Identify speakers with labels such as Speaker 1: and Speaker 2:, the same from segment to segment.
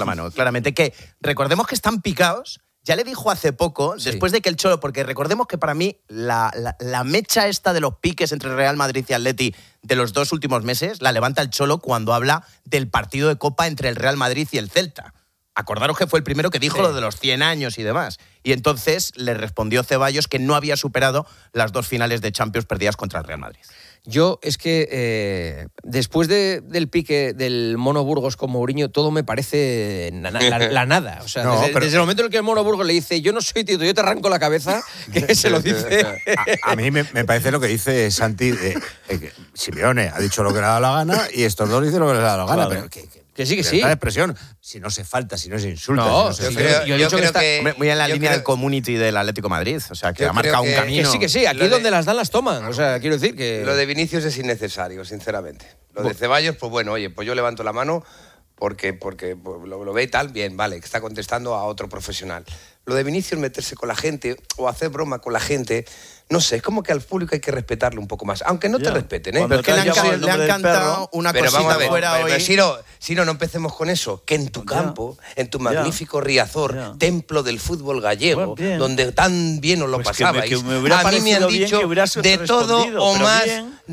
Speaker 1: la mano, claramente. Que recordemos que están picados. Ya le dijo hace poco, después de que el Cholo, porque recordemos que para mí la mecha esta de los piques entre Real Madrid y Atleti de los 2 últimos meses la levanta el Cholo cuando habla del partido de Copa entre el Real Madrid y el Celta. Acordaros que fue el primero que dijo lo de los 100 años y demás. Y entonces le respondió Ceballos que no había superado las 2 finales de Champions perdidas contra el Real Madrid.
Speaker 2: Yo es que después del pique del Mono Burgos con Mourinho, todo me parece la nada. O sea, desde el momento en el que el Mono Burgos le dice yo no soy tío, yo te arranco la cabeza, que se lo dice.
Speaker 3: A mí me parece lo que dice Santi. Simeone ha dicho lo que le ha dado la gana y estos dos dicen lo que les ha dado la gana.
Speaker 2: Claro.
Speaker 3: Pero
Speaker 2: que sí, que sí.
Speaker 3: La expresión, si no se falta, si no se insulta.
Speaker 2: No,
Speaker 3: si no se
Speaker 2: yo creo que
Speaker 1: muy en la línea del community del Atlético de Madrid. O sea, que ha marcado un camino.
Speaker 2: Que sí, aquí donde las dan las toman. O sea, quiero decir que...
Speaker 4: Lo de Vinicius es innecesario, sinceramente. Lo de Ceballos, pues bueno, oye, pues yo levanto la mano porque lo ve y tal, bien, vale, que está contestando a otro profesional. Lo de Vinicius, meterse con la gente o hacer broma con la gente, no sé, es como que al público hay que respetarlo un poco más, aunque no te respeten, ¿eh?
Speaker 1: Pero es que le han cantado una cosita fuera hoy.
Speaker 4: Siro, no empecemos con eso, que en tu campo, en tu magnífico Riazor, templo del fútbol gallego, donde tan bien os lo pasabais, a mí me han dicho de todo o más,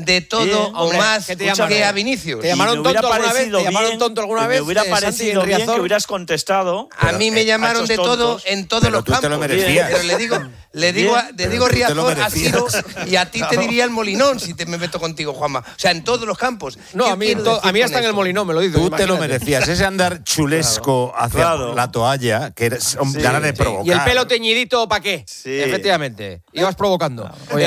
Speaker 4: que a Vinicius.
Speaker 2: ¿Te llamaron tonto alguna vez? ¿Te llamaron tonto alguna vez?
Speaker 5: Me hubiera parecido bien que hubieras contestado.
Speaker 4: A mí me llamaron de todo en todos los campos.
Speaker 3: Te lo merecías.
Speaker 4: Pero le digo Riazor a Ciro y a ti te diría el Molinón si me meto contigo, Juanma. O sea, en todos los campos.
Speaker 2: No, a mí hasta en el Molinón me lo dices.
Speaker 3: Tú te lo merecías. Ese andar chulesco hacia la toalla, que eres ganas de provocar.
Speaker 2: Y el pelo teñidito, ¿para qué?
Speaker 5: Sí.
Speaker 2: Efectivamente. Ibas provocando.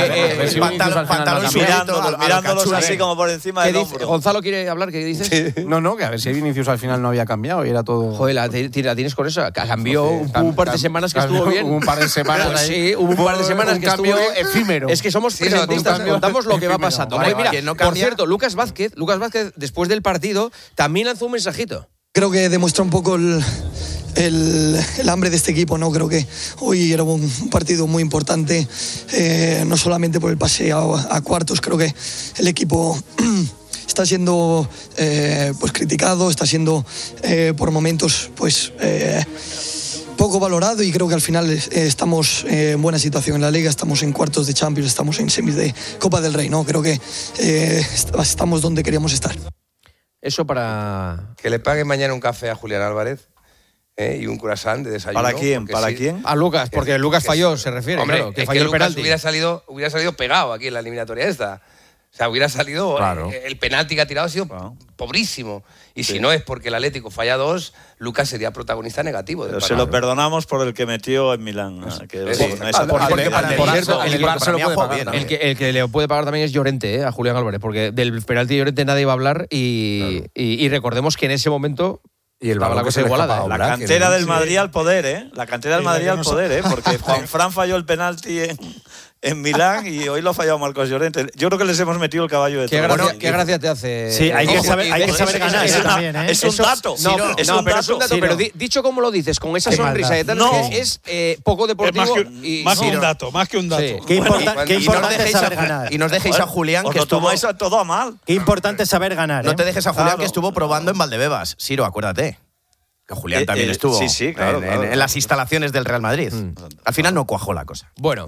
Speaker 5: Mirándolos así como por encima del hombro.
Speaker 2: ¿Gonzalo quiere hablar? ¿Qué dices?
Speaker 6: No, que a ver si Vinicius al final no había cambiado y era todo...
Speaker 2: Joder, la tienes con eso. Cambió un par de semanas que estuvo bien.
Speaker 6: Hubo un par de semanas ahí.
Speaker 2: Sí, hubo un par de semanas que estuvo bien.
Speaker 6: Efímero.
Speaker 2: Es que somos presentistas, contamos lo que va pasando.
Speaker 1: Vale,
Speaker 2: mira, por cierto, Lucas Vázquez, después del partido, también lanzó un mensajito.
Speaker 7: Creo que demuestra un poco el hambre de este equipo, ¿no? Creo que hoy era un partido muy importante, no solamente por el pase a cuartos, creo que el equipo está siendo pues criticado, está siendo por momentos pues poco valorado y creo que al final estamos en buena situación en la Liga, estamos en cuartos de Champions, estamos en semis de Copa del Rey, ¿no? Creo que estamos donde queríamos estar.
Speaker 2: Eso para...
Speaker 4: Que le pague mañana un café a Julián Álvarez y un croissant de desayuno.
Speaker 5: ¿Para quién? ¿Para quién?
Speaker 2: A Lucas, porque Lucas falló, se refiere.
Speaker 4: Hombre,
Speaker 2: claro, que
Speaker 4: es
Speaker 2: falló
Speaker 4: que
Speaker 2: el penalti.
Speaker 4: hubiera salido pegado aquí en la eliminatoria esta. O sea, hubiera salido...
Speaker 3: Claro.
Speaker 4: El penalti que ha tirado ha sido pobrísimo. Y si no es porque el Atlético falla 2, Lucas sería protagonista negativo.
Speaker 5: Pero se lo perdonamos por el que metió en Milán.
Speaker 2: El que le puede pagar también es Llorente, a Julián Álvarez, porque del penalti de Llorente nadie va a hablar y recordemos que en ese momento...
Speaker 3: Y el
Speaker 2: estaba la cosa igualada.
Speaker 5: La cantera del Madrid al poder, ¿eh? La cantera del Madrid al poder, ¿eh? Porque Juanfran falló el penalti en Milán y hoy lo ha fallado Marcos Llorente. Yo creo que les hemos metido el caballo de todo.
Speaker 2: ¿Qué gracia te hace?
Speaker 6: Sí, hay que saber ganar eso también, ¿eh?
Speaker 5: Es un dato. Es un dato.
Speaker 2: Pero dicho como lo dices, con esa sonrisa de tal, es poco deportivo.
Speaker 8: Más que un dato.
Speaker 2: Sí.
Speaker 6: Qué importante es saber ganar.
Speaker 1: Y nos dejéis a Julián, que estuvo...
Speaker 5: todo a mal.
Speaker 6: Qué importante es saber ganar, ¿eh?
Speaker 1: No te dejes a Julián, que estuvo probando en Valdebebas. Siro, acuérdate. Que Julián también estuvo en las instalaciones del Real Madrid. Al final no cuajó la cosa.
Speaker 2: Bueno.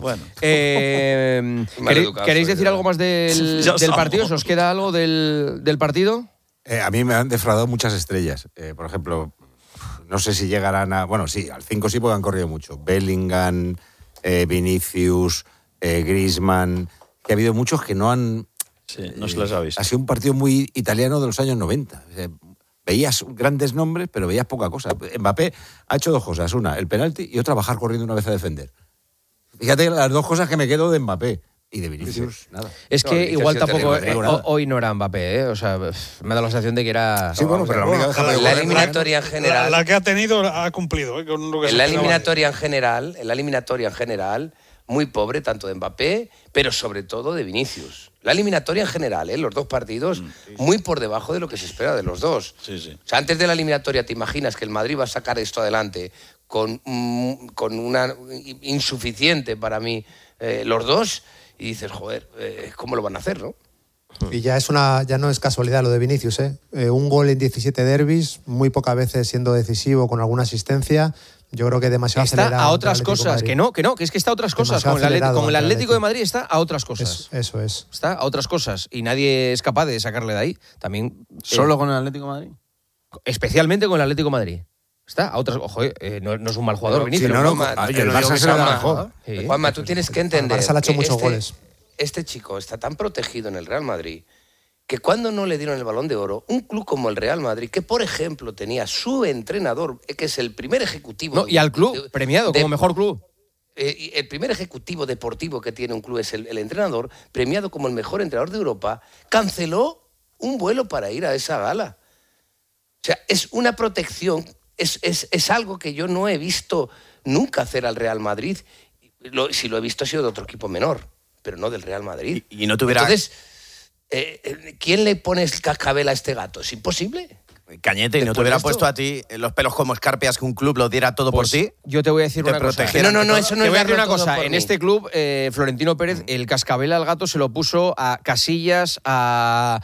Speaker 2: ¿Queréis decir algo más del partido? ¿Se os queda algo del partido?
Speaker 3: A mí me han defraudado muchas estrellas. Por ejemplo, no sé si llegarán a... Bueno, sí, al 5 sí porque han corrido mucho. Bellingham, Vinicius, Griezmann... Que ha habido muchos que no han...
Speaker 5: Sí, no se les ha visto.
Speaker 3: Ha sido un partido muy italiano de los años 90. Veías grandes nombres, pero veías poca cosa. Mbappé ha hecho 2 cosas. Una, el penalti, y otra, bajar corriendo una vez a defender. Fíjate las 2 cosas que me quedo de Mbappé. Y de Vinicius, nada.
Speaker 2: Es que igual tampoco... hoy no era Mbappé, ¿eh? O sea, me da la sensación de que era...
Speaker 3: Sí, bueno, pero la única vez
Speaker 4: la eliminatoria en general...
Speaker 8: La que ha tenido ha cumplido. Con lo que
Speaker 4: en la eliminatoria en general, muy pobre, tanto de Mbappé, pero sobre todo de Vinicius. La eliminatoria en general, los 2 partidos, muy por debajo de lo que se espera de los 2.
Speaker 5: Sí.
Speaker 4: O sea, antes de la eliminatoria, ¿te imaginas que el Madrid va a sacar esto adelante con una insuficiente para mí los 2? Y dices, joder, ¿cómo lo van a hacer, no?
Speaker 9: Y ya no es casualidad lo de Vinicius, ¿eh? Un gol en 17 derbis, muy pocas veces siendo decisivo con alguna asistencia. Yo creo que demasiado acelerado.
Speaker 2: Está a otras cosas, que es que está a otras cosas. Con el Atlético de Madrid está a otras cosas.
Speaker 9: Eso es.
Speaker 2: Está a otras cosas y nadie es capaz de sacarle de ahí. También.
Speaker 3: ¿Solo con el Atlético de Madrid?
Speaker 2: Especialmente con el Atlético de Madrid. Está a otras. Ojo, no es un mal jugador, Vinicius.
Speaker 3: El Barça se lo da mejor.
Speaker 4: Juanma, tú tienes que entender.
Speaker 9: El Barça le ha hecho muchos goles.
Speaker 4: Este chico está tan protegido en el Real Madrid que cuando no le dieron el Balón de Oro, un club como el Real Madrid, que por ejemplo tenía su entrenador, que es el primer ejecutivo...
Speaker 2: No, y al club, premiado como mejor club.
Speaker 4: El primer ejecutivo deportivo que tiene un club es el entrenador, premiado como el mejor entrenador de Europa, canceló un vuelo para ir a esa gala. O sea, es una protección, es algo que yo no he visto nunca hacer al Real Madrid. Si lo he visto ha sido de otro equipo menor, pero no del Real Madrid.
Speaker 1: Y no tuviera...
Speaker 4: Entonces, ¿quién le pone el cascabel a este gato? ¿Es imposible?
Speaker 1: Cañete, ¿y no te hubiera puesto a ti los pelos como escarpias que un club lo diera todo por ti?
Speaker 2: Yo te voy a decir una cosa.
Speaker 4: No, eso no
Speaker 2: te
Speaker 4: es
Speaker 2: voy a decir una
Speaker 4: todo
Speaker 2: cosa.
Speaker 4: por
Speaker 2: En
Speaker 4: mí.
Speaker 2: este club, Florentino Pérez, el cascabel al gato se lo puso a Casillas, a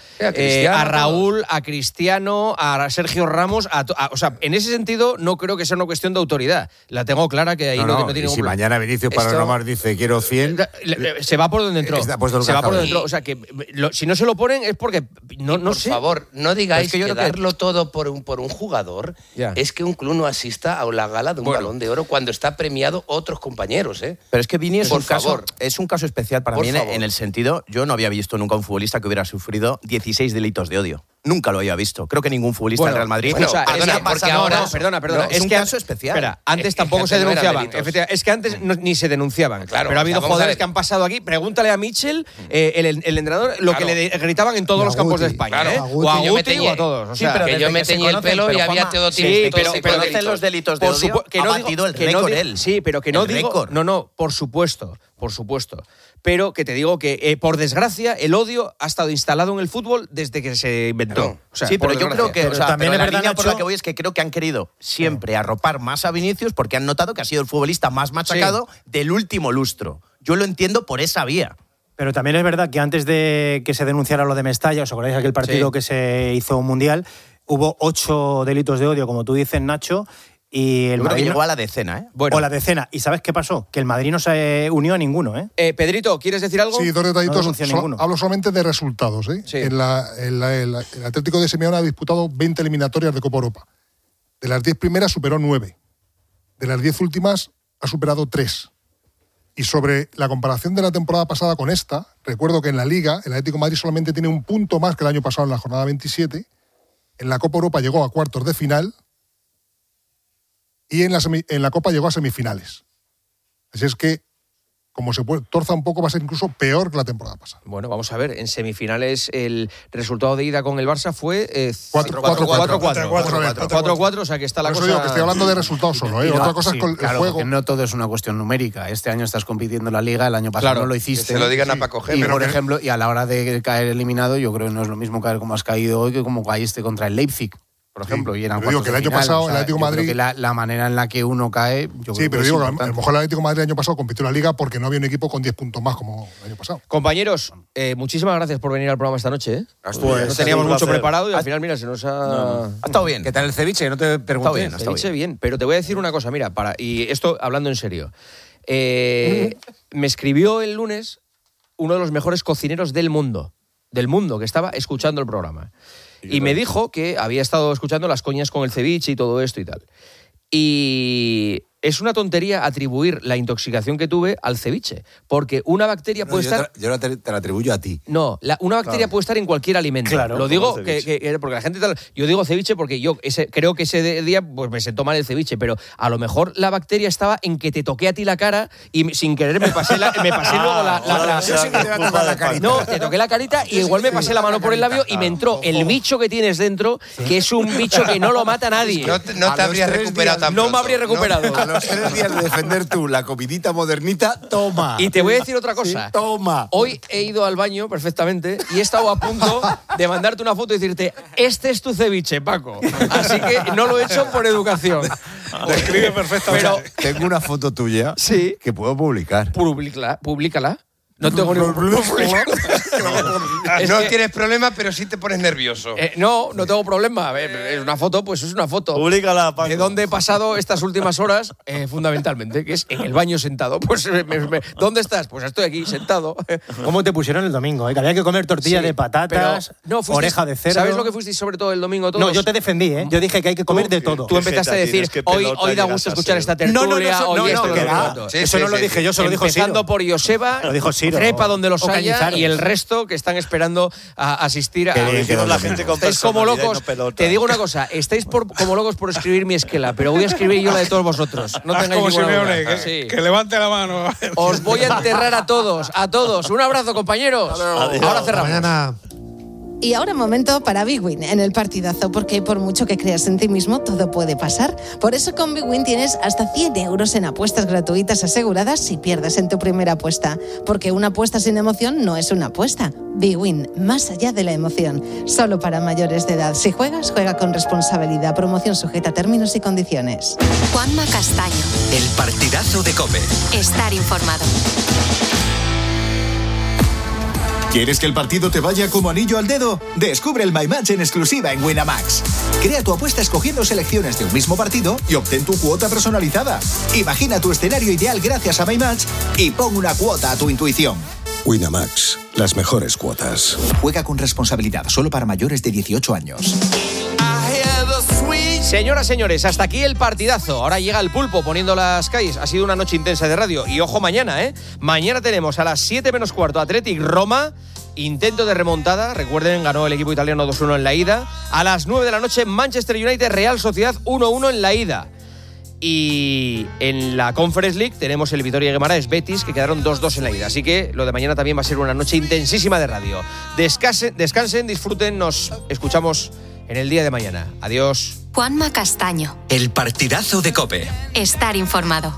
Speaker 2: Raúl, a Cristiano, a Sergio Ramos. O sea, en ese sentido, no creo que sea una cuestión de autoridad. La tengo clara que ahí no tiene ningún
Speaker 3: si
Speaker 2: problema.
Speaker 3: mañana Vinicius para Romar dice quiero 100...
Speaker 2: Se va por donde entró.
Speaker 3: Se va por
Speaker 2: donde entró. O sea, que si no se lo ponen es porque no sé.
Speaker 4: Por favor, no digáis
Speaker 2: que yo
Speaker 4: que
Speaker 2: creo que-
Speaker 4: darlo todo por un jugador es que un club no asista a la gala de un Balón de Oro cuando está premiado otros compañeros, ¿eh?
Speaker 1: Pero es que Vini es
Speaker 4: Por
Speaker 1: un caso,
Speaker 4: favor.
Speaker 1: es un caso especial para
Speaker 4: Por
Speaker 1: mí
Speaker 4: favor.
Speaker 1: en el sentido, yo no había visto nunca un futbolista que hubiera sufrido 16 delitos de odio. Nunca lo había visto. Creo que ningún futbolista del Real Madrid.
Speaker 2: Perdona.
Speaker 1: No,
Speaker 2: es
Speaker 1: un
Speaker 2: que
Speaker 1: caso especial.
Speaker 2: Espera, antes tampoco se
Speaker 4: antes no eran
Speaker 2: denunciaban.
Speaker 4: delitos.
Speaker 2: Efectivamente, es que antes ni se denunciaban.
Speaker 4: Claro,
Speaker 2: pero ha habido
Speaker 4: o sea, vamos a
Speaker 2: jugadores
Speaker 4: ver.
Speaker 2: que han pasado aquí. Pregúntale a Mitchell, el entrenador, lo que le gritaban en todos
Speaker 9: Y a
Speaker 2: los campos de
Speaker 9: Guti.
Speaker 2: España.
Speaker 4: Claro.
Speaker 2: O a
Speaker 4: Que yo me
Speaker 2: Guti o a todos. O
Speaker 1: Sí,
Speaker 2: sea,
Speaker 1: pero
Speaker 4: que yo
Speaker 1: desde
Speaker 4: me
Speaker 1: que se
Speaker 4: teñí el
Speaker 1: conocen,
Speaker 4: pelo
Speaker 1: pero
Speaker 4: y había
Speaker 1: Juanma,
Speaker 4: todo
Speaker 1: sí,
Speaker 4: tipo
Speaker 1: pero
Speaker 4: de
Speaker 1: conocen
Speaker 4: delitos.
Speaker 1: los delitos de odio, ha batido el récord él.
Speaker 2: Sí, pero que no
Speaker 1: El
Speaker 2: digo...
Speaker 1: récord.
Speaker 2: No, por supuesto. Pero que te digo que, por desgracia, el odio ha estado instalado en el fútbol desde que se inventó.
Speaker 4: Claro.
Speaker 2: O sea,
Speaker 1: Sí,
Speaker 2: por
Speaker 1: pero yo creo
Speaker 2: desgracia.
Speaker 1: que
Speaker 6: Pero también
Speaker 1: pero
Speaker 6: es
Speaker 1: la
Speaker 6: verdad,
Speaker 1: línea por la
Speaker 6: Nacho-
Speaker 1: que voy es que creo que han querido siempre arropar más a Vinicius porque han notado que ha sido el futbolista más machacado del último lustro. Yo lo entiendo por esa vía.
Speaker 6: Pero también es verdad que antes de que se denunciara lo de Mestalla, ¿os acordáis de aquel partido
Speaker 2: Sí.
Speaker 6: que se hizo un mundial? Hubo 8 delitos de odio, como tú dices, Nacho, y el
Speaker 1: Yo creo que
Speaker 6: Madrid
Speaker 1: llegó a la decena, ¿eh?
Speaker 2: Bueno.
Speaker 6: o la decena. ¿Y sabes qué pasó? Que el Madrid no se unió a ninguno, ¿eh?
Speaker 2: Pedrito, ¿quieres decir algo?
Speaker 8: Sí, dos
Speaker 6: No
Speaker 8: detallitos.
Speaker 6: denunció ninguno.
Speaker 8: Hablo solamente de resultados. ¿eh?
Speaker 2: Sí.
Speaker 8: El Atlético de Simeone ha disputado 20 eliminatorias de Copa Europa. De las 10 primeras superó 9. De las 10 últimas ha superado 3. Y sobre la comparación de la temporada pasada con esta, recuerdo que en la Liga el Atlético de Madrid solamente tiene un punto más que el año pasado en la jornada 27. En la Copa Europa llegó a cuartos de final y en la Copa llegó a semifinales. Así es que, como se torza un poco, va a ser incluso peor que la temporada pasada.
Speaker 2: Bueno, vamos a ver. En semifinales el resultado de ida con el Barça fue
Speaker 8: 4-4.
Speaker 2: 4-4, o sea que está la
Speaker 8: Por eso
Speaker 2: cosa...
Speaker 8: digo que estoy hablando de resultados solo. ¿eh? Otra cosa es con
Speaker 10: claro,
Speaker 8: el juego.
Speaker 10: porque no todo es una cuestión numérica. Este año estás compitiendo en la Liga, el año pasado
Speaker 2: Claro,
Speaker 10: no lo
Speaker 4: Que
Speaker 10: hiciste.
Speaker 4: se lo digan a Paco
Speaker 10: Y,
Speaker 4: Gémez.
Speaker 10: por ejemplo, y a la hora de caer eliminado, yo creo que no es lo mismo caer como has caído hoy que como caíste contra el Leipzig, por ejemplo. Y eran
Speaker 8: pero digo
Speaker 10: cuartos
Speaker 8: que el
Speaker 10: de
Speaker 8: año
Speaker 10: final.
Speaker 8: pasado el Atlético
Speaker 10: yo creo
Speaker 8: Madrid-
Speaker 10: que la manera en la que uno cae, yo
Speaker 8: Sí,
Speaker 10: creo
Speaker 8: pero
Speaker 10: que
Speaker 8: digo
Speaker 10: es
Speaker 8: que a lo
Speaker 10: importante.
Speaker 8: mejor el Atlético de Madrid el año pasado compitió en la Liga porque no había un equipo con 10 puntos más como el año pasado.
Speaker 2: Compañeros, muchísimas gracias por venir al programa esta noche. ¿eh?
Speaker 1: Pues,
Speaker 2: no teníamos
Speaker 5: un
Speaker 2: mucho
Speaker 5: placer.
Speaker 2: preparado y al final, mira, se nos ha...
Speaker 1: Ha estado bien.
Speaker 3: ¿Qué tal el ceviche? No te pregunté.
Speaker 1: bien, está
Speaker 2: Ceviche bien, pero te voy a decir una cosa, mira, y esto hablando en serio. Me escribió el lunes uno de los mejores cocineros del mundo, que estaba escuchando el programa. Y me dijo que había estado escuchando las coñas con el ceviche y todo esto y tal. Y es una tontería atribuir la intoxicación que tuve al ceviche, porque una bacteria puede estar...
Speaker 3: Yo te la atribuyo a ti.
Speaker 2: No, una bacteria puede estar en cualquier alimento.
Speaker 6: Claro,
Speaker 2: lo digo
Speaker 5: como el ceviche.
Speaker 2: porque la gente yo digo ceviche porque yo creo que ese día pues me sentó mal el ceviche, pero a lo mejor la bacteria estaba en que te toqué a ti la cara y sin querer me pasé luego No, te toqué la carita y igual me pasé la mano por el labio y me entró el bicho que tienes dentro, que es un bicho que no lo mata nadie.
Speaker 4: No te habrías recuperado tan
Speaker 2: No me
Speaker 4: pronto.
Speaker 2: habría recuperado.
Speaker 3: A los 3 días de defender tú la comidita modernita, toma.
Speaker 2: Y te voy a decir otra cosa.
Speaker 3: Sí, toma.
Speaker 2: Hoy he ido al baño perfectamente y he estado a punto de mandarte una foto y decirte, este es tu ceviche, Paco. Así que no lo he hecho por educación.
Speaker 8: Describe perfectamente.
Speaker 2: Pero
Speaker 3: Tengo una foto tuya
Speaker 2: Sí.
Speaker 3: que puedo publicar.
Speaker 2: públicala. No tengo ningún problema.
Speaker 4: No tienes problema, pero sí te pones nervioso.
Speaker 2: No tengo problema. Es una foto, pues es una foto.
Speaker 5: Públicala, Paco.
Speaker 2: De dónde he pasado estas últimas horas, fundamentalmente, que es en el baño sentado. Pues, ¿dónde estás? Pues estoy aquí sentado.
Speaker 6: ¿Cómo te pusieron el domingo? Que había que comer tortilla de patatas, oreja de cerdo.
Speaker 2: ¿Sabes lo que fuisteis sobre todo el domingo todos?
Speaker 6: No, yo te defendí, ¿eh? Yo dije que hay que comer de todo.
Speaker 2: Tú empezaste a decir, hoy da gusto escuchar esta tertulia.
Speaker 6: Eso no lo dije yo, se lo dijo Ciro.
Speaker 2: Empezando por Joseba,
Speaker 6: lo dijo Ciro,
Speaker 2: trepa donde los haya, y el resto que están esperando a asistir a
Speaker 5: la gente con
Speaker 2: estáis como locos. Te digo una cosa, estáis como locos por escribir mi esquela, pero voy a escribir yo la de todos vosotros. No tengáis ninguna duda.
Speaker 11: Que levante la mano.
Speaker 2: Os voy a enterrar a todos. Un abrazo, compañeros. Ahora cerramos.
Speaker 9: Mañana.
Speaker 12: Y ahora momento para BWIN en el partidazo, porque por mucho que creas en ti mismo, todo puede pasar. Por eso con BWIN tienes hasta 100 euros en apuestas gratuitas aseguradas si pierdes en tu primera apuesta. Porque una apuesta sin emoción no es una apuesta. BWIN, más allá de la emoción. Solo para mayores de edad. Si juegas, juega con responsabilidad. Promoción sujeta a términos y condiciones.
Speaker 13: Juanma Castaño.
Speaker 14: El partidazo de COPE.
Speaker 13: Estar informado.
Speaker 14: ¿Quieres que el partido te vaya como anillo al dedo? Descubre el My Match en exclusiva en Winamax. Crea tu apuesta escogiendo selecciones de un mismo partido y obtén tu cuota personalizada. Imagina tu escenario ideal gracias a My Match y pon una cuota a tu intuición.
Speaker 15: Winamax, las mejores cuotas.
Speaker 14: Juega con responsabilidad, solo para mayores de 18 años.
Speaker 2: Señoras, señores, hasta aquí el partidazo. Ahora llega el Pulpo poniendo las calles. Ha sido una noche intensa de radio. Y ojo mañana, ¿eh? Mañana tenemos a las 7 menos cuarto Athletic Roma. Intento de remontada. Recuerden, ganó el equipo italiano 2-1 en la ida. A las 9 de la noche Manchester United Real Sociedad 1-1 en la ida. Y en la Conference League tenemos el Vitoria Guimarães Betis, que quedaron 2-2 en la ida. Así que lo de mañana también va a ser una noche intensísima de radio. Descansen, disfruten. Nos escuchamos en el día de mañana. Adiós.
Speaker 13: Juanma Castaño.
Speaker 14: El partidazo de COPE.
Speaker 13: Estar informado.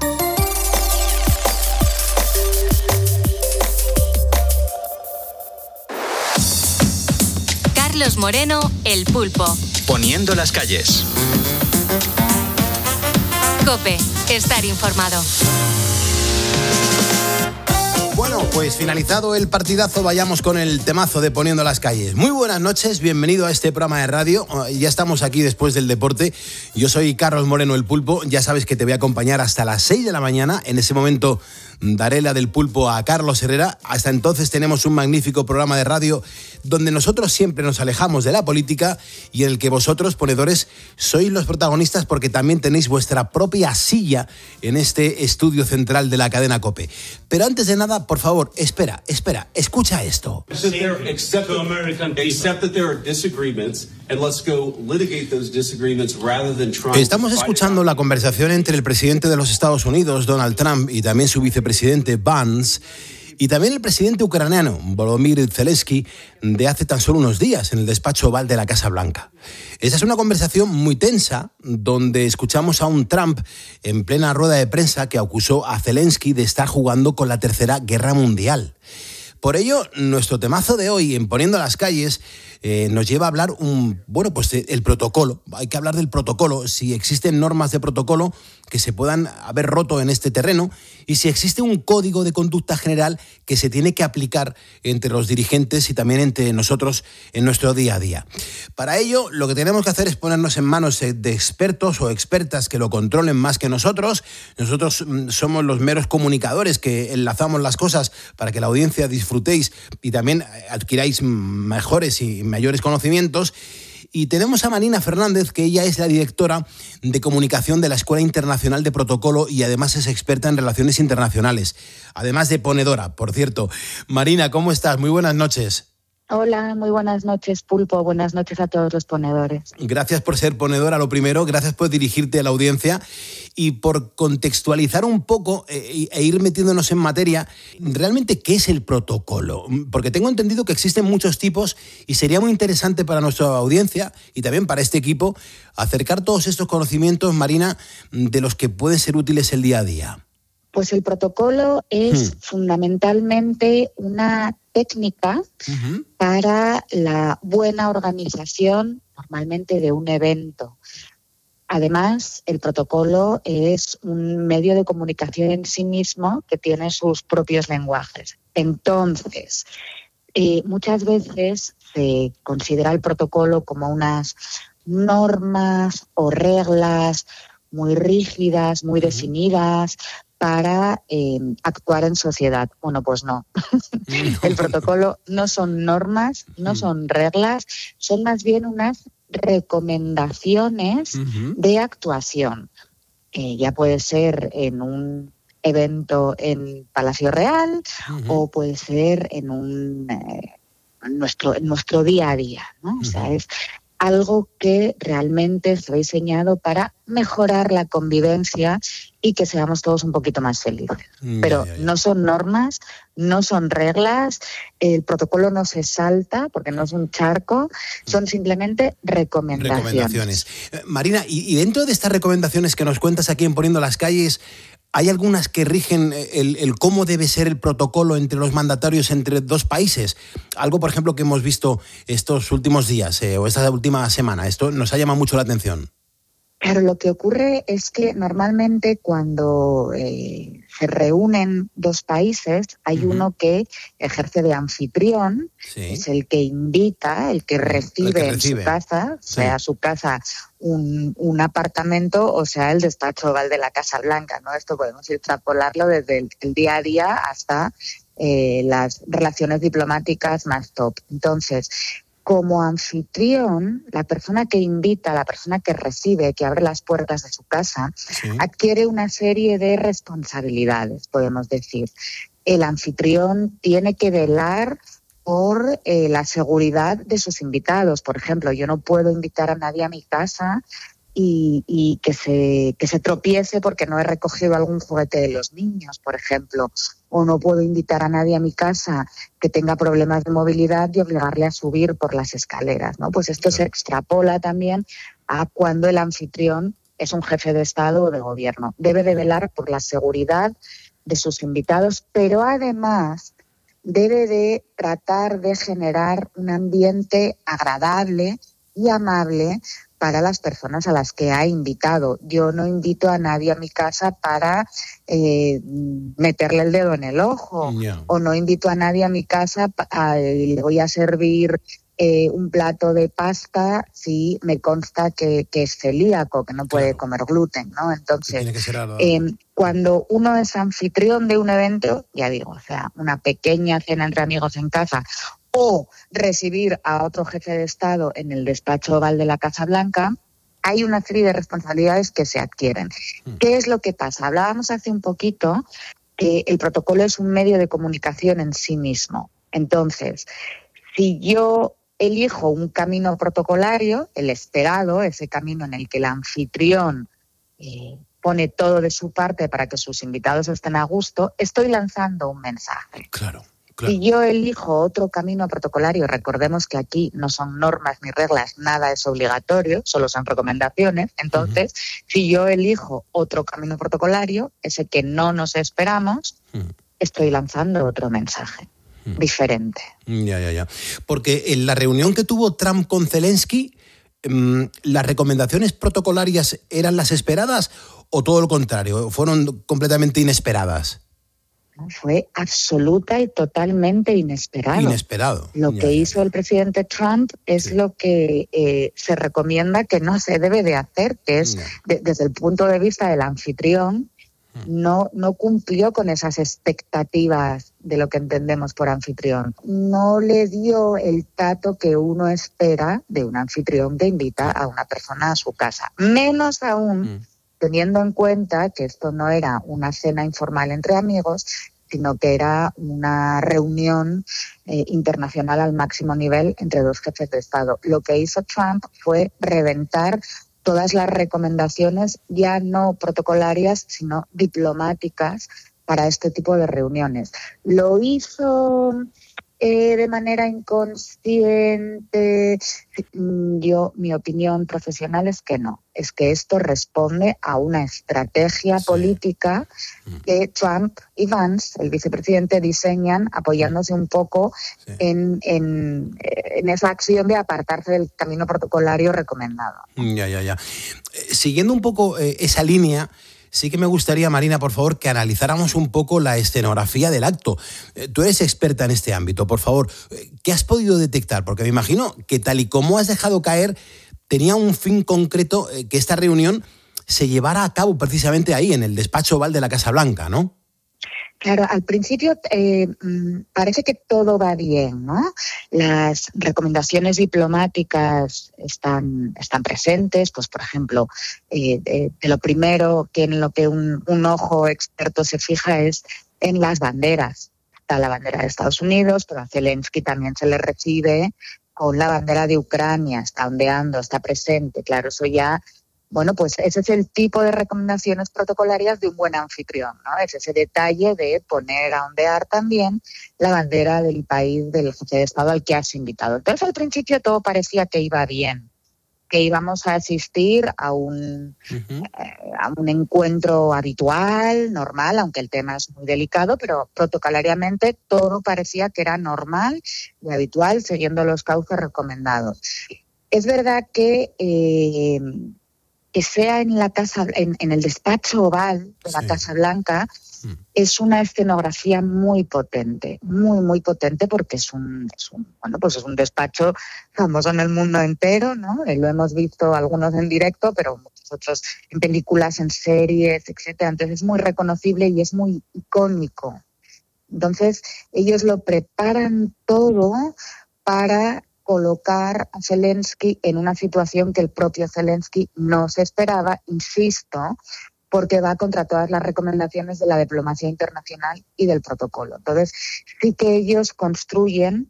Speaker 13: Carlos Moreno, El Pulpo.
Speaker 14: Poniendo las calles.
Speaker 13: COPE. Estar informado.
Speaker 16: Bueno, pues finalizado el partidazo, vayamos con el temazo de Poniendo las calles. Muy buenas noches, bienvenido a este programa de radio. Ya estamos aquí después del deporte. Yo soy Carlos Moreno, El Pulpo. Ya sabes que te voy a acompañar hasta las 6 de la mañana. En ese momento daré la del Pulpo a Carlos Herrera. Hasta entonces tenemos un magnífico programa de radio donde nosotros siempre nos alejamos de la política y en el que vosotros, ponedores, sois los protagonistas porque también tenéis vuestra propia silla en este estudio central de la cadena COPE. Pero antes de nada, por favor, espera, escucha esto. Estamos escuchando la conversación entre el presidente de los Estados Unidos, Donald Trump, y también su vicepresidente Vance, y también el presidente ucraniano, Volodymyr Zelensky, de hace tan solo unos días en el despacho oval de la Casa Blanca. Esa es una conversación muy tensa, donde escuchamos a un Trump en plena rueda de prensa que acusó a Zelensky de estar jugando con la Tercera Guerra Mundial. Por ello, nuestro temazo de hoy, en Poniendo las calles, nos lleva a hablar el protocolo. Hay que hablar del protocolo, si existen normas de protocolo que se puedan haber roto en este terreno y si existe un código de conducta general que se tiene que aplicar entre los dirigentes y también entre nosotros en nuestro día a día. Para ello, lo que tenemos que hacer es ponernos en manos de expertos o expertas que lo controlen más que nosotros. Nosotros somos los meros comunicadores que enlazamos las cosas para que la audiencia disfrutéis y también adquiráis mejores y mayores conocimientos. Y tenemos a Marina Fernández, que ella es la directora de comunicación de la Escuela Internacional de Protocolo y además es experta en relaciones internacionales, además de ponedora, por cierto. Marina, ¿cómo estás? Muy buenas noches.
Speaker 17: Hola, muy buenas noches, Pulpo. Buenas noches a todos los ponedores.
Speaker 16: Gracias por ser ponedora, lo primero. Gracias por dirigirte a la audiencia y por contextualizar un poco e ir metiéndonos en materia. Realmente, ¿qué es el protocolo? Porque tengo entendido que existen muchos tipos y sería muy interesante para nuestra audiencia y también para este equipo acercar todos estos conocimientos, Marina, de los que pueden ser útiles el día a día.
Speaker 17: Pues el protocolo es fundamentalmente una técnica para la buena organización normalmente de un evento. Además, el protocolo es un medio de comunicación en sí mismo que tiene sus propios lenguajes. Entonces, muchas veces se considera el protocolo como unas normas o reglas muy rígidas, muy definidas para actuar en sociedad. Bueno, pues no. El protocolo no son normas, no son reglas, son más bien unas recomendaciones de actuación. Ya puede ser en un evento en Palacio Real o puede ser en nuestro día a día, ¿no? O sea, es algo que realmente está diseñado para mejorar la convivencia y que seamos todos un poquito más felices. Pero no son normas, no son reglas, el protocolo no se salta porque no es un charco, son simplemente recomendaciones.
Speaker 16: Marina, y dentro de estas recomendaciones que nos cuentas aquí en Poniendo las Calles, ¿hay algunas que rigen el cómo debe ser el protocolo entre los mandatarios entre dos países? Algo, por ejemplo, que hemos visto estos últimos días o esta última semana. Esto nos ha llamado mucho la atención.
Speaker 17: Claro, lo que ocurre es que normalmente cuando se reúnen dos países, hay uno que ejerce de anfitrión, es el que invita, el que recibe en su casa, sea su casa un apartamento o sea el despacho oval de la Casa Blanca, ¿no? Esto podemos extrapolarlo desde el día a día hasta las relaciones diplomáticas más top. Entonces, como anfitrión, la persona que invita, la persona que recibe, que abre las puertas de su casa, adquiere una serie de responsabilidades, podemos decir. El anfitrión tiene que velar por la seguridad de sus invitados. Por ejemplo, yo no puedo invitar a nadie a mi casa y que se tropiece porque no he recogido algún juguete de los niños, por ejemplo. O no puedo invitar a nadie a mi casa que tenga problemas de movilidad y obligarle a subir por las escaleras, ¿no? Pues esto se extrapola también a cuando el anfitrión es un jefe de Estado o de gobierno. Debe de velar por la seguridad de sus invitados, pero además debe de tratar de generar un ambiente agradable y amable para las personas a las que ha invitado. Yo no invito a nadie a mi casa para meterle el dedo en el ojo, o no invito a nadie a mi casa le voy a servir un plato de pasta si me consta que es celíaco, que no puede comer gluten, ¿no? Entonces, cuando uno es anfitrión de un evento, ya digo, o sea, una pequeña cena entre amigos en casa, o recibir a otro jefe de Estado en el despacho oval de la Casa Blanca, hay una serie de responsabilidades que se adquieren. ¿Qué es lo que pasa? Hablábamos hace un poquito que el protocolo es un medio de comunicación en sí mismo. Entonces, si yo elijo un camino protocolario, el esperado, ese camino en el que el anfitrión pone todo de su parte para que sus invitados estén a gusto, estoy lanzando un mensaje.
Speaker 16: Claro.
Speaker 17: Si yo elijo otro camino protocolario, recordemos que aquí no son normas ni reglas, nada es obligatorio, solo son recomendaciones. Entonces, si yo elijo otro camino protocolario, ese que no nos esperamos, estoy lanzando otro mensaje diferente.
Speaker 16: Ya. Porque en la reunión que tuvo Trump con Zelensky, ¿las recomendaciones protocolarias eran las esperadas o todo lo contrario? ¿Fueron completamente inesperadas?
Speaker 17: Fue absoluta y totalmente inesperado. Lo que hizo el presidente Trump es lo que se recomienda que no se debe de hacer, que es, desde el punto de vista del anfitrión, no cumplió con esas expectativas de lo que entendemos por anfitrión. No le dio el trato que uno espera de un anfitrión que invita a una persona a su casa. Menos aún teniendo en cuenta que esto no era una cena informal entre amigos, sino que era una reunión internacional al máximo nivel entre dos jefes de Estado. Lo que hizo Trump fue reventar todas las recomendaciones, ya no protocolarias, sino diplomáticas para este tipo de reuniones. Lo hizo de manera inconsciente. Mi opinión profesional es que no. Es que esto responde a una estrategia política que Trump y Vance, el vicepresidente, diseñan apoyándose un poco en esa acción de apartarse del camino protocolario recomendado.
Speaker 16: Ya. Siguiendo un poco esa línea, sí que me gustaría, Marina, por favor, que analizáramos un poco la escenografía del acto. Tú eres experta en este ámbito, por favor. ¿Qué has podido detectar? Porque me imagino que tal y como has dejado caer, tenía un fin concreto, que esta reunión se llevara a cabo precisamente ahí, en el despacho Oval de la Casa Blanca, ¿no?
Speaker 17: Claro, al principio parece que todo va bien, ¿no? Las recomendaciones diplomáticas están presentes, pues por ejemplo, de lo primero que en lo que un ojo experto se fija es en las banderas. Está la bandera de Estados Unidos, pero a Zelensky también se le recibe con la bandera de Ucrania, está ondeando, está presente. Claro, eso ya... Bueno, pues ese es el tipo de recomendaciones protocolarias de un buen anfitrión, ¿no? Es ese detalle de poner a ondear también la bandera del país del jefe de Estado al que has invitado. Entonces, al principio todo parecía que iba bien, que íbamos a asistir a un encuentro habitual, normal, aunque el tema es muy delicado, pero protocolariamente todo parecía que era normal y habitual, siguiendo los cauces recomendados. Es verdad que sea en la casa, en el despacho oval de la Casa Blanca, es una escenografía muy potente, muy potente, porque es un despacho famoso en el mundo entero, ¿no? Lo hemos visto algunos en directo, pero muchos otros en películas, en series, etcétera. Entonces es muy reconocible y es muy icónico. Entonces ellos lo preparan todo para colocar a Zelensky en una situación que el propio Zelensky no se esperaba, insisto, porque va contra todas las recomendaciones de la diplomacia internacional y del protocolo. Entonces, sí que ellos construyen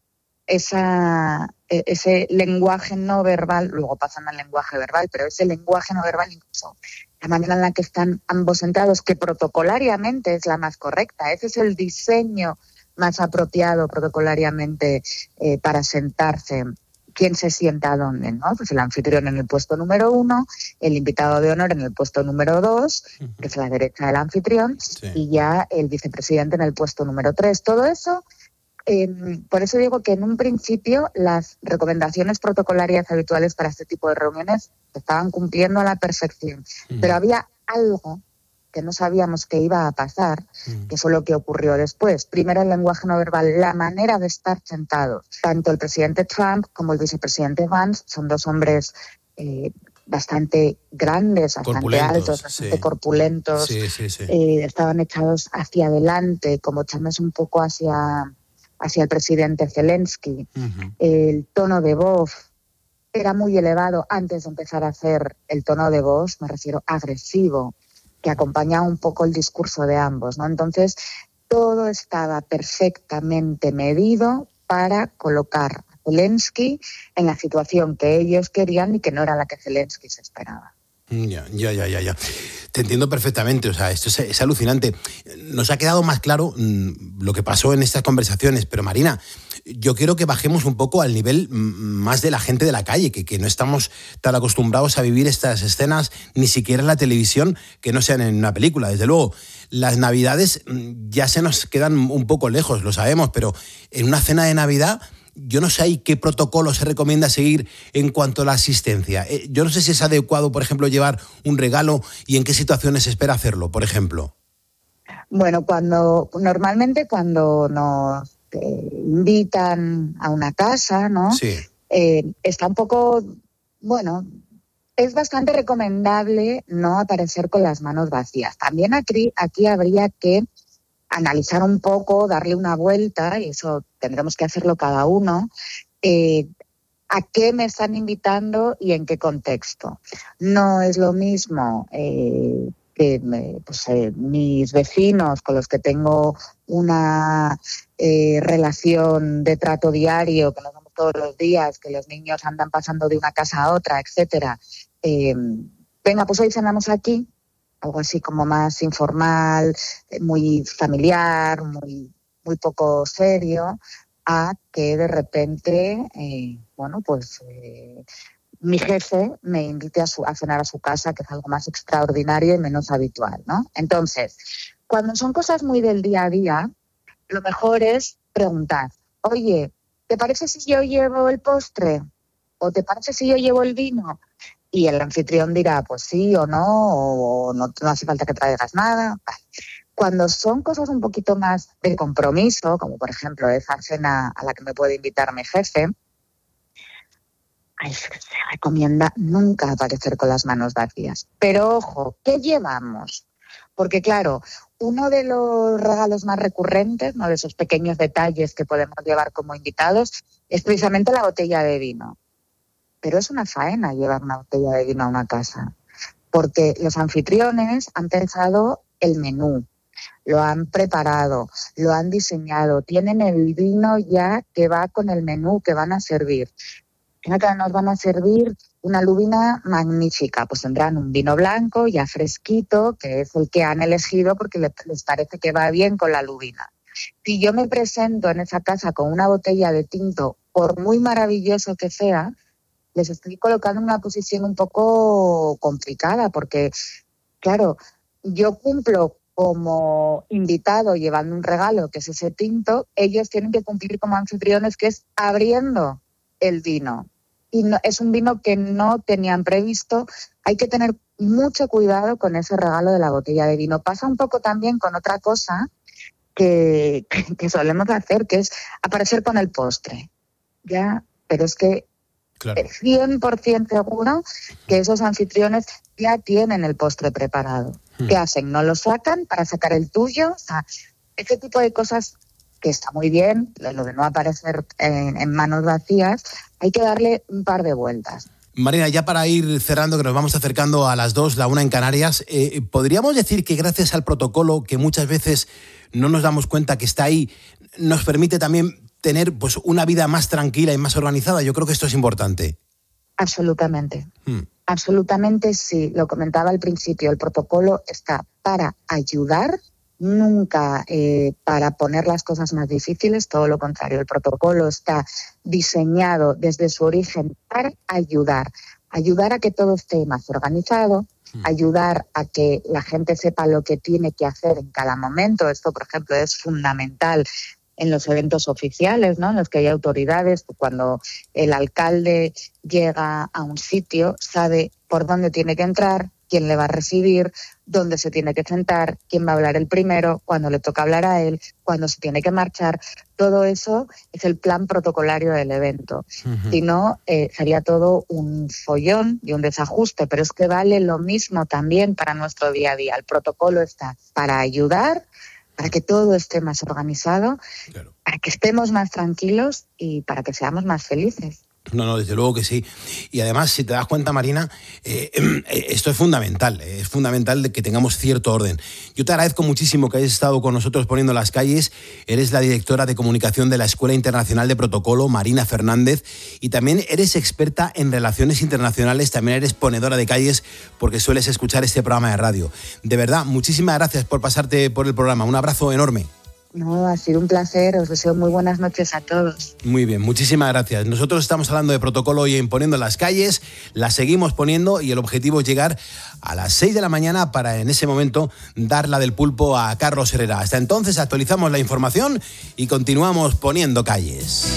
Speaker 17: ese lenguaje no verbal, luego pasan al lenguaje verbal, pero ese lenguaje no verbal, incluso la manera en la que están ambos sentados, que protocolariamente es la más correcta, ese es el diseño más apropiado protocolariamente para sentarse. ¿Quién se sienta dónde, no? Pues el anfitrión en el puesto número 1, el invitado de honor en el puesto número 2, que es la derecha del anfitrión, y ya el vicepresidente en el puesto número 3. Todo eso, por eso digo que en un principio las recomendaciones protocolarias habituales para este tipo de reuniones se estaban cumpliendo a la perfección. Pero había algo que no sabíamos que iba a pasar, que fue lo que ocurrió después. Primero, el lenguaje no verbal, la manera de estar sentados. Tanto el presidente Trump como el vicepresidente Vance son dos hombres bastante grandes, bastante altos, bastante corpulentos. Estaban echados hacia adelante, como echándose un poco hacia el presidente Zelensky. El tono de voz era muy elevado antes de empezar a hacer el tono de voz, me refiero agresivo, que acompañaba un poco el discurso de ambos, ¿no? Entonces, todo estaba perfectamente medido para colocar a Zelensky en la situación que ellos querían y que no era la que Zelensky se esperaba.
Speaker 16: Ya. Te entiendo perfectamente, o sea, esto es alucinante. Nos ha quedado más claro lo que pasó en estas conversaciones, pero Marina, yo quiero que bajemos un poco al nivel más de la gente de la calle, que no estamos tan acostumbrados a vivir estas escenas, ni siquiera en la televisión, que no sean en una película. Desde luego, las Navidades ya se nos quedan un poco lejos, lo sabemos, pero en una cena de Navidad yo no sé ahí qué protocolo se recomienda seguir en cuanto a la asistencia. Yo no sé si es adecuado, por ejemplo, llevar un regalo y en qué situaciones se espera hacerlo, por ejemplo.
Speaker 17: Bueno, normalmente cuando nos invitan a una casa, ¿no? Sí. Está un poco, bueno, es bastante recomendable no aparecer con las manos vacías. También aquí habría que analizar un poco, darle una vuelta, y eso tendremos que hacerlo cada uno, a qué me están invitando y en qué contexto. No es lo mismo que mis vecinos con los que tengo una relación de trato diario, que nos vemos todos los días, que los niños andan pasando de una casa a otra, etcétera. Venga, pues hoy cenamos aquí, algo así como más informal, muy familiar, muy poco serio, a que de repente, mi jefe me invite a cenar a su casa, que es algo más extraordinario y menos habitual, ¿no? Entonces, cuando son cosas muy del día a día, lo mejor es preguntar, oye, ¿te parece si yo llevo el postre? ¿O te parece si yo llevo el vino? Y el anfitrión dirá, pues sí o no hace falta que traigas nada. Vale. Cuando son cosas un poquito más de compromiso, como por ejemplo esa cena a la que me puede invitar mi jefe, se recomienda nunca aparecer con las manos vacías. Pero ojo, ¿qué llevamos? Porque claro, uno de los regalos más recurrentes, ¿no?, de esos pequeños detalles que podemos llevar como invitados, es precisamente la botella de vino. Pero es una faena llevar una botella de vino a una casa, porque los anfitriones han pensado el menú, lo han preparado, lo han diseñado, tienen el vino ya que va con el menú que van a servir. Fíjate, nos van a servir una lubina magnífica, pues tendrán un vino blanco ya fresquito, que es el que han elegido porque les parece que va bien con la lubina. Si yo me presento en esa casa con una botella de tinto, por muy maravilloso que sea, les estoy colocando en una posición un poco complicada, porque, claro, yo cumplo como invitado llevando un regalo, que es ese tinto, ellos tienen que cumplir como anfitriones, que es abriendo el vino. Y no, es un vino que no tenían previsto. Hay que tener mucho cuidado con ese regalo de la botella de vino. Pasa un poco también con otra cosa que solemos hacer, que es aparecer con el postre. ¿Ya? Pero es que claro, 100% seguro que esos anfitriones ya tienen el postre preparado. ¿Qué hacen? ¿No lo sacan para sacar el tuyo? O sea, ese tipo de cosas que está muy bien, lo de no aparecer en manos vacías, hay que darle un par de vueltas.
Speaker 16: Marina, ya para ir cerrando, que nos vamos acercando a las 2, la 1 en Canarias, ¿podríamos decir que gracias al protocolo, que muchas veces no nos damos cuenta que está ahí, nos permite también tener pues una vida más tranquila y más organizada? Yo creo que esto es importante.
Speaker 17: Absolutamente. Absolutamente sí. Lo comentaba al principio, el protocolo está para ayudar, nunca para poner las cosas más difíciles, todo lo contrario. El protocolo está diseñado desde su origen para ayudar a que todo esté más organizado, ayudar a que la gente sepa lo que tiene que hacer en cada momento. Esto, por ejemplo, es fundamental en los eventos oficiales, ¿no?, en los que hay autoridades. Cuando el alcalde llega a un sitio, sabe por dónde tiene que entrar, quién le va a recibir, dónde se tiene que sentar, quién va a hablar el primero, cuándo le toca hablar a él, cuándo se tiene que marchar. Todo eso es el plan protocolario del evento. Si no, sería todo un follón y un desajuste, pero es que vale lo mismo también para nuestro día a día. El protocolo está para ayudar, para que todo esté más organizado, claro, para que estemos más tranquilos y para que seamos más felices.
Speaker 16: No, desde luego que sí. Y además, si te das cuenta, Marina, esto es fundamental de que tengamos cierto orden. Yo te agradezco muchísimo que hayas estado con nosotros poniendo las calles. Eres la directora de comunicación de la Escuela Internacional de Protocolo, Marina Fernández, y también eres experta en relaciones internacionales, también eres ponedora de calles porque sueles escuchar este programa de radio. De verdad, muchísimas gracias por pasarte por el programa. Un abrazo enorme.
Speaker 17: No, ha sido un placer, os deseo muy buenas noches a todos.
Speaker 16: Muy bien, muchísimas gracias. Nosotros estamos hablando de protocolo hoy en Poniendo las Calles, la seguimos poniendo y el objetivo es llegar a las 6 de la mañana para en ese momento dar la del pulpo a Carlos Herrera. Hasta entonces actualizamos la información y continuamos poniendo calles.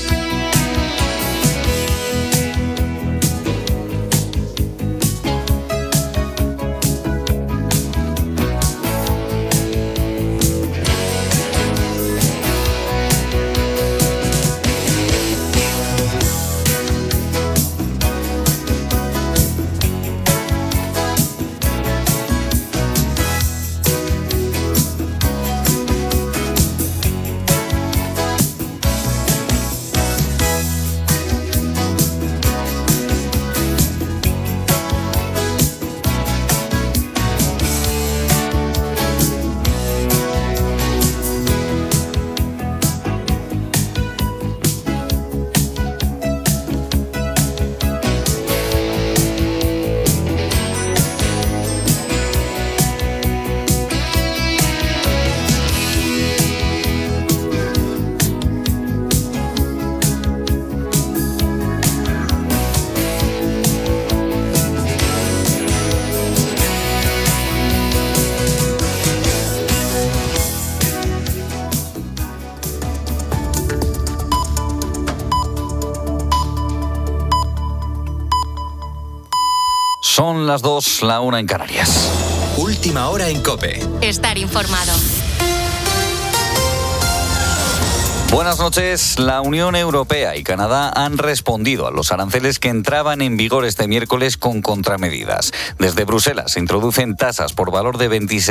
Speaker 11: Son las 2, la 1 en Canarias.
Speaker 14: Última hora en COPE.
Speaker 13: Estar informado.
Speaker 11: Buenas noches. La Unión Europea y Canadá han respondido a los aranceles que entraban en vigor este miércoles con contramedidas. Desde Bruselas se introducen tasas por valor de 26